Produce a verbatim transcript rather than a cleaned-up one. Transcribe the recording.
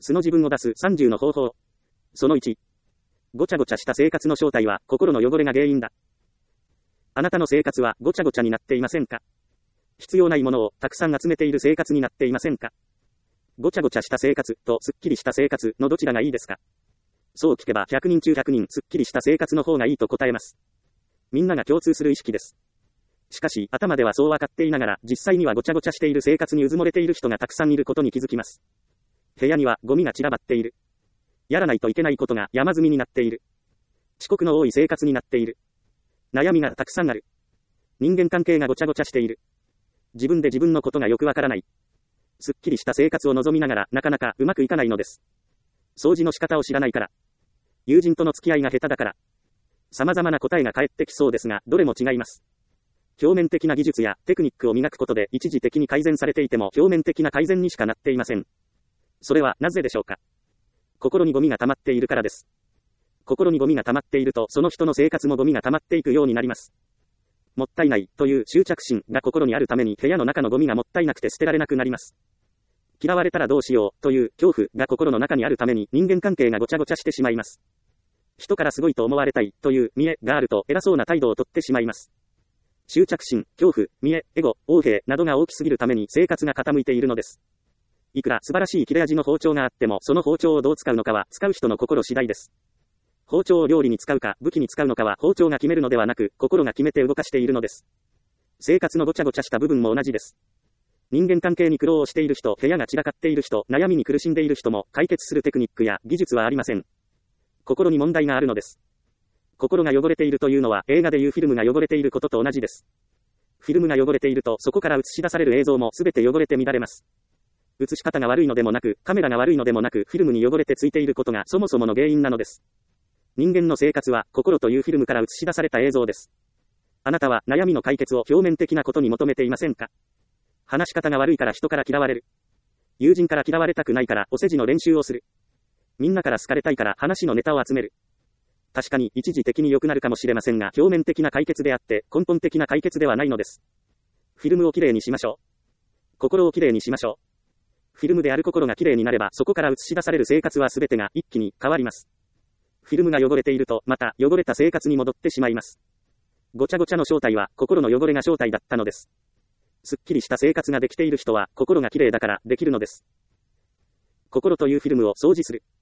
素の自分を出すさんじゅうの方法。そのいち。ごちゃごちゃした生活の正体は心の汚れが原因だ。あなたの生活はごちゃごちゃになっていませんか？必要ないものをたくさん集めている生活になっていませんか？ごちゃごちゃした生活とすっきりした生活のどちらがいいですか？そう聞けばひゃくにん中ひゃくにんすっきりした生活の方がいいと答えます。みんなが共通する意識です。しかし頭ではそう分かっていながら実際にはごちゃごちゃしている生活にうずもれている人がたくさんいることに気づきます。部屋にはゴミが散らばっている。やらないといけないことが山積みになっている。遅刻の多い生活になっている。悩みがたくさんある。人間関係がごちゃごちゃしている。自分で自分のことがよくわからない。すっきりした生活を望みながらなかなかうまくいかないのです。掃除の仕方を知らないから。友人との付き合いが下手だから。様々な答えが返ってきそうですが、どれも違います。表面的な技術やテクニックを磨くことで一時的に改善されていても表面的な改善にしかなっていません。それはなぜでしょうか？心にゴミが溜まっているからです。心にゴミが溜まっているとその人の生活もゴミが溜まっていくようになります。もったいないという執着心が心にあるために部屋の中のゴミがもったいなくて捨てられなくなります。嫌われたらどうしようという恐怖が心の中にあるために人間関係がごちゃごちゃしてしまいます。人からすごいと思われたいという見栄があると偉そうな態度をとってしまいます。執着心、恐怖、見栄、エゴ、横柄などが大きすぎるために生活が傾いているのです。いくら素晴らしい切れ味の包丁があってもその包丁をどう使うのかは使う人の心次第です。包丁を料理に使うか武器に使うのかは包丁が決めるのではなく心が決めて動かしているのです。生活のごちゃごちゃした部分も同じです。人間関係に苦労をしている人、部屋が散らかっている人、悩みに苦しんでいる人も解決するテクニックや技術はありません。心に問題があるのです。心が汚れているというのは映画でいうフィルムが汚れていることと同じです。フィルムが汚れているとそこから映し出される映像もすべて汚れて乱れます。映し方が悪いのでもなく、カメラが悪いのでもなく、フィルムに汚れてついていることがそもそもの原因なのです。人間の生活は心というフィルムから映し出された映像です。あなたは悩みの解決を表面的なことに求めていませんか？話し方が悪いから人から嫌われる。友人から嫌われたくないからお世辞の練習をする。みんなから好かれたいから話のネタを集める。確かに一時的に良くなるかもしれませんが表面的な解決であって根本的な解決ではないのです。フィルムをきれいにしましょう。心をきれいにしましょう。フィルムである心がきれいになればそこから映し出される生活はすべてが一気に変わります。フィルムが汚れているとまた汚れた生活に戻ってしまいます。ごちゃごちゃの正体は心の汚れが正体だったのです。すっきりした生活ができている人は心がきれいだからできるのです。心というフィルムを掃除する。